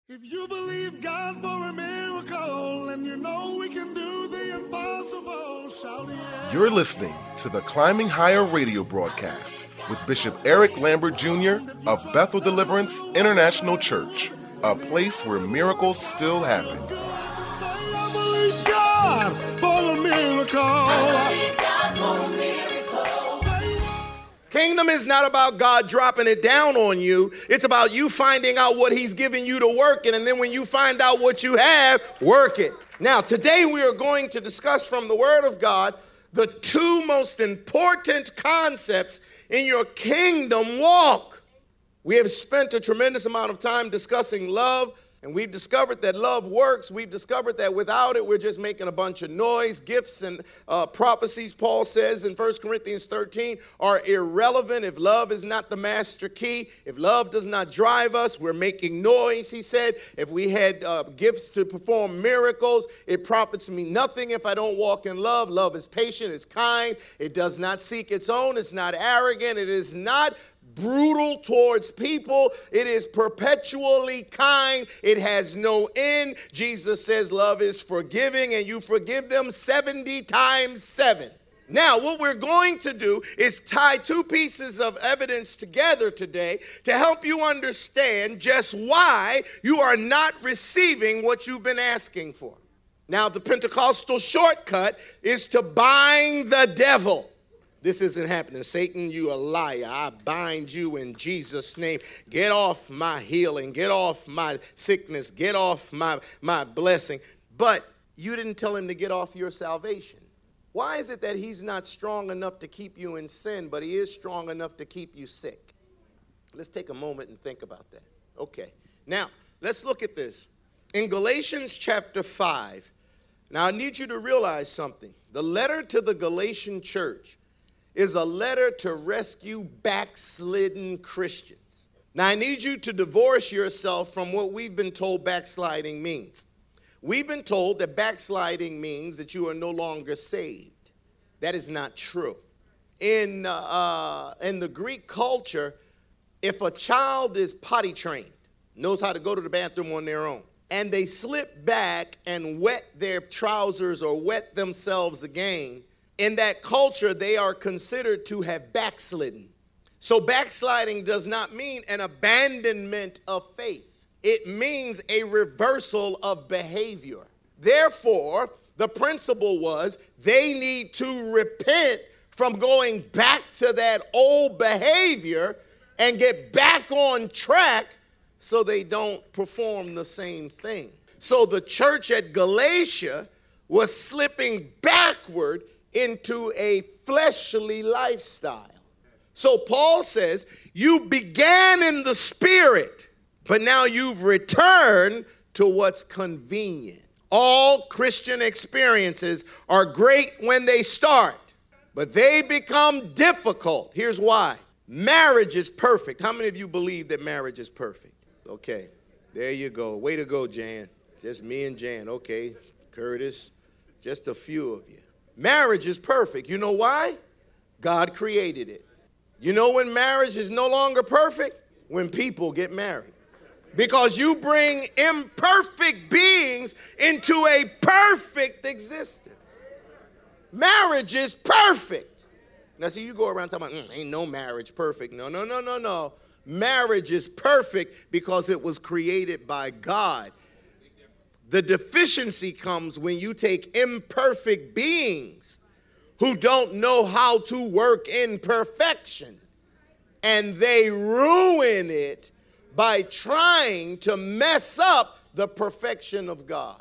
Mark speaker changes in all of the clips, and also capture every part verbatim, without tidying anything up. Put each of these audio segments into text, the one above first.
Speaker 1: If you believe God for a miracle and you know we can do the impossible, shout yeah.
Speaker 2: You're listening to the Climbing Higher radio broadcast with Bishop Eric Lambert Junior of Bethel Deliverance International Church, a place where miracles still happen.
Speaker 1: I believe God for a miracle. I believe God for a miracle.
Speaker 3: Kingdom is not about God dropping it down on you. It's about you finding out what he's giving you to work in, and then when you find out what you have, work it. Now, today we are going to discuss from the Word of God the two most important concepts in your kingdom walk. We have spent a tremendous amount of time discussing love, and we've discovered that love works. We've discovered that without it, we're just making a bunch of noise. Gifts and uh, prophecies, Paul says in First Corinthians thirteen, are irrelevant if love is not the master key. If love does not drive us, we're making noise, he said. If we had uh, gifts to perform miracles, it profits me nothing if I don't walk in love. Love is patient, it's kind, it does not seek its own, it's not arrogant, it is not brutal towards people. It is perpetually kind. It has no end. Jesus says love is forgiving, and you forgive them seventy times seven. Now, what we're going to do is tie two pieces of evidence together today to help you understand just why you are not receiving what you've been asking for. Now, the Pentecostal shortcut is to bind the devil. This isn't happening. Satan, you a liar. I bind you in Jesus' name. Get off my healing. Get off my sickness. Get off my, my blessing. But you didn't tell him to get off your salvation. Why is it that he's not strong enough to keep you in sin, but he is strong enough to keep you sick? Let's take a moment and think about that. Okay. Now, let's look at this. In Galatians chapter five, now I need you to realize something. The letter to the Galatian church is a letter to rescue backslidden Christians. Now, I need you to divorce yourself from what we've been told backsliding means. We've been told that backsliding means that you are no longer saved. That is not true. In, uh, in the Greek culture, if a child is potty trained, knows how to go to the bathroom on their own, and they slip back and wet their trousers or wet themselves again, in that culture, they are considered to have backslidden. So backsliding does not mean an abandonment of faith. It means a reversal of behavior. Therefore, the principle was they need to repent from going back to that old behavior and get back on track so they don't perform the same thing. So the church at Galatia was slipping backward into a fleshly lifestyle. So Paul says, you began in the spirit, but now you've returned to what's convenient. All Christian experiences are great when they start, but they become difficult. Here's why. Marriage is perfect. How many of you believe that marriage is perfect? Okay, there you go. Way to go, Jan. Just me and Jan. Okay, Curtis, just a few of you. Marriage is perfect. You know why? God created it. You know when marriage is no longer perfect? When people get married. Because you bring imperfect beings into a perfect existence. Marriage is perfect. Now, see, you go around talking about, mm, ain't no marriage perfect. No, no, no, no, no. Marriage is perfect because it was created by God. The deficiency comes when you take imperfect beings who don't know how to work in perfection, and they ruin it by trying to mess up the perfection of God.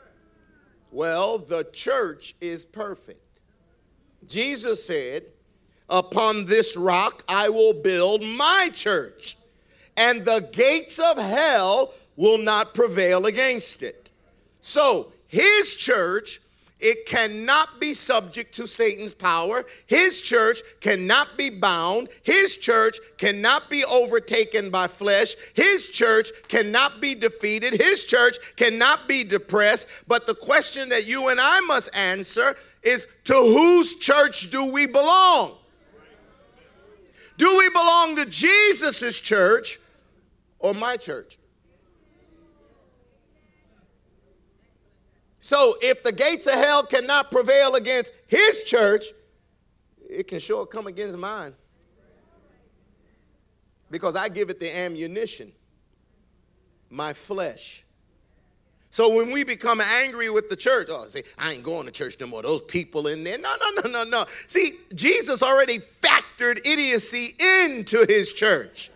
Speaker 3: Well, the church is perfect. Jesus said, upon this rock I will build my church, and the gates of hell will not prevail against it. So his church, it cannot be subject to Satan's power. His church cannot be bound. His church cannot be overtaken by flesh. His church cannot be defeated. His church cannot be depressed. But the question that you and I must answer is, to whose church do we belong? Do we belong to Jesus' church or my church? So if the gates of hell cannot prevail against his church, it can sure come against mine. Because I give it the ammunition, my flesh. So when we become angry with the church, oh, see, I ain't going to church no more. Those people in there. No, no, no, no, no. See, Jesus already factored idiocy into his church.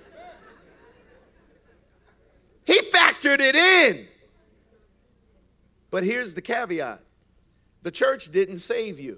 Speaker 3: He factored it in. But here's the caveat. The church didn't save you.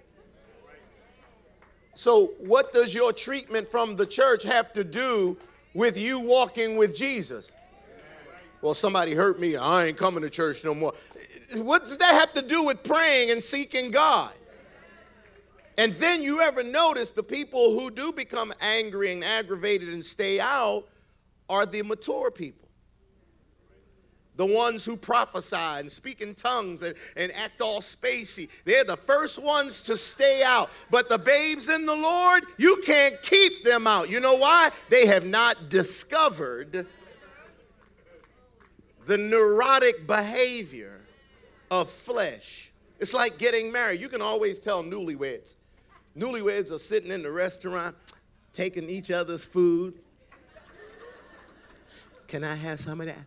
Speaker 3: So what does your treatment from the church have to do with you walking with Jesus? Well, somebody hurt me. I ain't coming to church no more. What does that have to do with praying and seeking God? And then you ever notice the people who do become angry and aggravated and stay out are the mature people. The ones who prophesy and speak in tongues and, and act all spacey. They're the first ones to stay out. But the babes in the Lord, you can't keep them out. You know why? They have not discovered the neurotic behavior of flesh. It's like getting married. You can always tell newlyweds. Newlyweds are sitting in the restaurant, taking each other's food. Can I have some of that?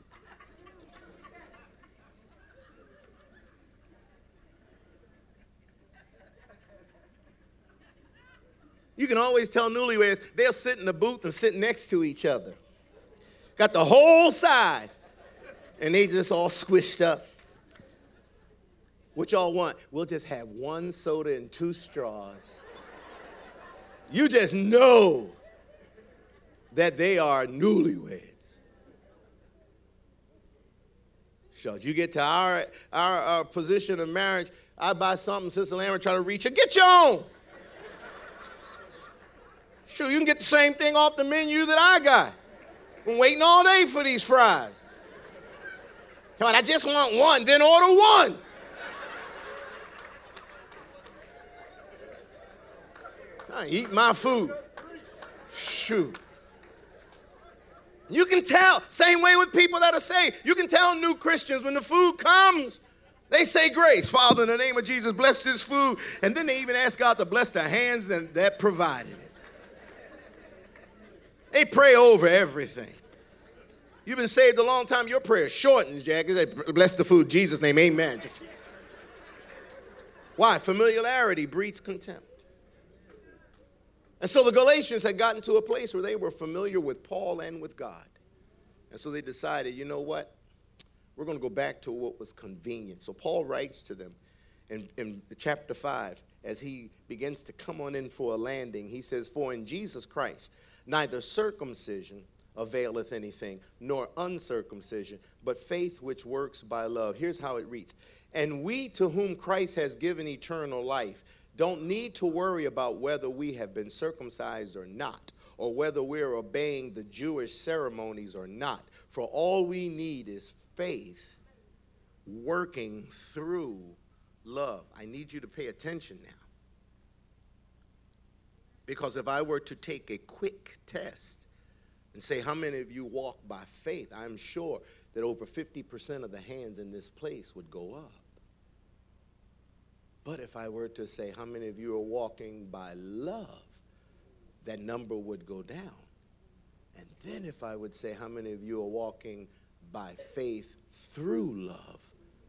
Speaker 3: You can always tell newlyweds, they'll sit in the booth and sit next to each other. Got the whole side. And they just all squished up. What y'all want? We'll just have one soda and two straws. You just know that they are newlyweds. So you get to our, our, our position of marriage, I buy something, Sister Lambert try to reach it, get your own. Sure, you can get the same thing off the menu that I got. Been waiting all day for these fries. Come on, I just want one, then order one. I eat my food. Shoot. You can tell, same way with people that are saved. You can tell new Christians when the food comes, they say grace. Father, in the name of Jesus, bless this food. And then they even ask God to bless the hands that, that provided it. They pray over everything. You've been saved a long time, your prayer shortens, Jack. They bless the food, in Jesus' name, amen. Why? Familiarity breeds contempt. And so the Galatians had gotten to a place where they were familiar with Paul and with God. And so they decided, you know what? We're going to go back to what was convenient. So Paul writes to them in, in chapter five, as he begins to come on in for a landing, he says, for in Jesus Christ, neither circumcision availeth anything, nor uncircumcision, but faith which works by love. Here's how it reads. And we to whom Christ has given eternal life don't need to worry about whether we have been circumcised or not, or whether we're obeying the Jewish ceremonies or not. For all we need is faith working through love. I need you to pay attention now. Because if I were to take a quick test and say, how many of you walk by faith? I'm sure that over fifty percent of the hands in this place would go up. But if I were to say, how many of you are walking by love? That number would go down. And then if I would say, how many of you are walking by faith through love?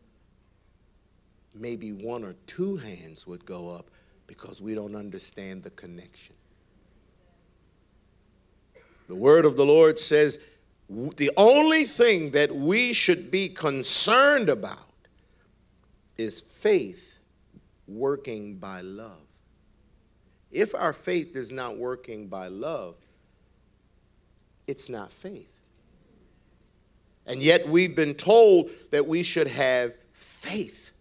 Speaker 3: Maybe one or two hands would go up because we don't understand the connection. The word of the Lord says the only thing that we should be concerned about is faith working by love. If our faith is not working by love, it's not faith. And yet we've been told that we should have faith.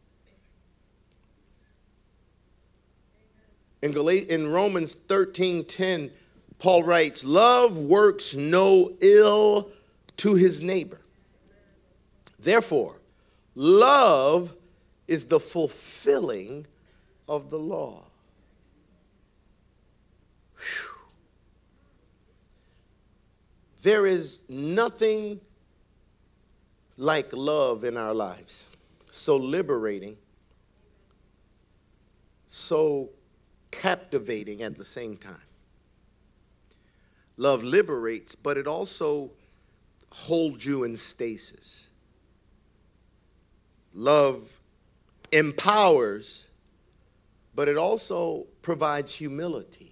Speaker 3: In, Gal- in Romans thirteen ten, Paul writes, love works no ill to his neighbor. Therefore, love is the fulfilling of the law. Whew. There is nothing like love in our lives. so liberating, so captivating at the same time. Love liberates, but it also holds you in stasis. Love empowers, but it also provides humility.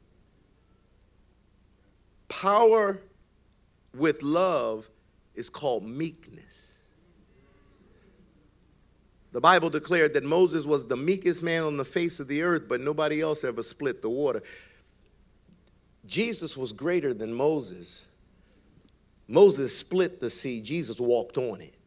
Speaker 3: Power with love is called meekness. The Bible declared that Moses was the meekest man on the face of the earth, but nobody else ever split the water. Jesus was greater than Moses. Moses split the sea, Jesus walked on it.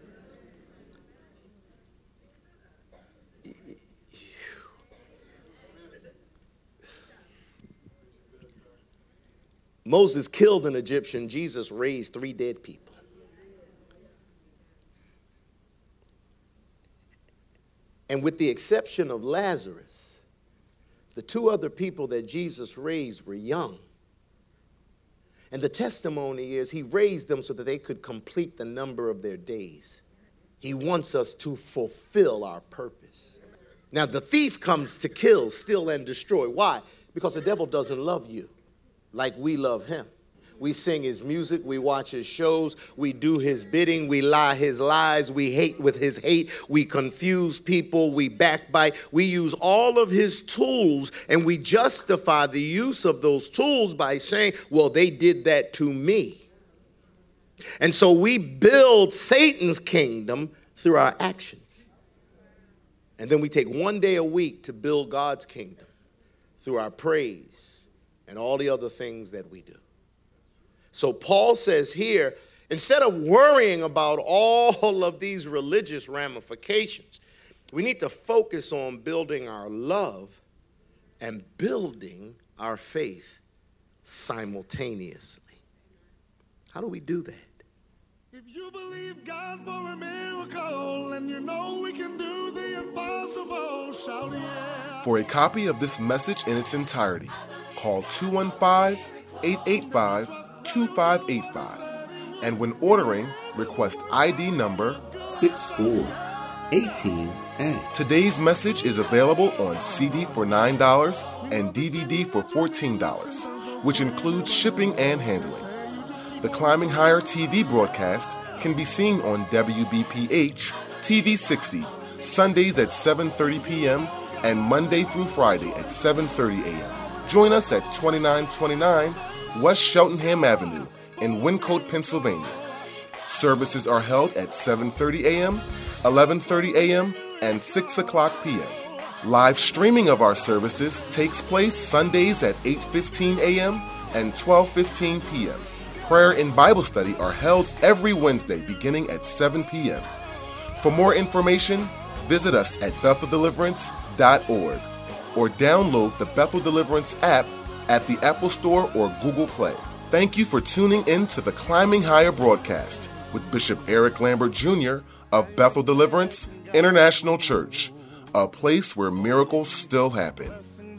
Speaker 3: Moses killed an Egyptian, Jesus raised three dead people. And with the exception of Lazarus, the two other people that Jesus raised were young. And the testimony is he raised them so that they could complete the number of their days. He wants us to fulfill our purpose. Now, the thief comes to kill, steal, and destroy. Why? Because the devil doesn't love you like we love him. We sing his music, we watch his shows, we do his bidding, we lie his lies, we hate with his hate, we confuse people, we backbite. We use all of his tools, and we justify the use of those tools by saying, well, they did that to me. And so we build Satan's kingdom through our actions. And then we take one day a week to build God's kingdom through our praise and all the other things that we do. So Paul says here, instead of worrying about all of these religious ramifications, we need to focus on building our love and building our faith simultaneously. How do we do that?
Speaker 1: If you believe God for a miracle and you know we can do the impossible, shout yeah.
Speaker 2: For a copy of this message in its entirety, call two one five, eight eight five, two five eight five. And when ordering, request I D number
Speaker 4: six four one eight A.
Speaker 2: Today's message is available on C D for nine dollars and D V D for fourteen dollars, which includes shipping and handling. The Climbing Higher T V broadcast can be seen on W B P H T V sixty, Sundays at seven thirty p.m. and Monday through Friday at seven thirty a.m. Join us at twenty-nine twenty-nine West Cheltenham Avenue in Wyncote, Pennsylvania. Services are held at seven thirty a.m., eleven thirty a.m., and six o'clock p.m. Live streaming of our services takes place Sundays at eight fifteen a.m. and twelve fifteen p.m. Prayer and Bible study are held every Wednesday beginning at seven p.m. For more information, visit us at bethel deliverance dot org or download the Bethel Deliverance app at the Apple Store or Google Play. Thank you for tuning in to the Climbing Higher broadcast with Bishop Eric Lambert Junior of Bethel Deliverance International Church, a place where miracles still happen.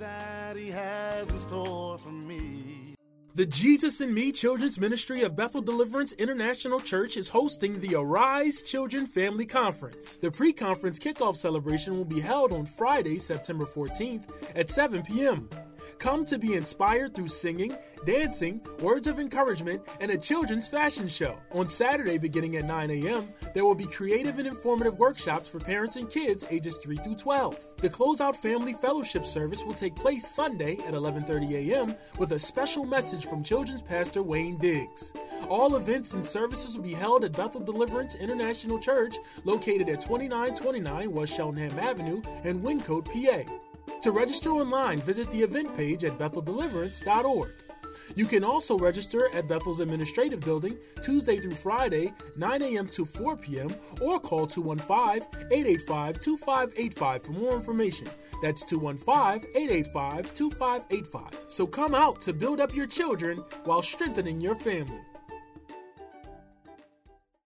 Speaker 5: The Jesus and Me Children's Ministry of Bethel Deliverance International Church is hosting the Arise Children Family Conference. The pre-conference kickoff celebration will be held on Friday, September fourteenth at seven p.m. Come to be inspired through singing, dancing, words of encouragement, and a children's fashion show. On Saturday, beginning at nine a.m., there will be creative and informative workshops for parents and kids ages three through twelve. The closeout family fellowship service will take place Sunday at eleven thirty a.m. with a special message from children's pastor Wayne Diggs. All events and services will be held at Bethel Deliverance International Church, located at twenty-nine twenty-nine West Cheltenham Avenue in Wyncote, P A. To register online, visit the event page at bethel deliverance dot org. You can also register at Bethel's Administrative Building Tuesday through Friday, nine a.m. to four p.m. or call two one five, eight eight five, two five eight five for more information. That's two one five, eight eight five, two five eight five. So come out to build up your children while strengthening your family.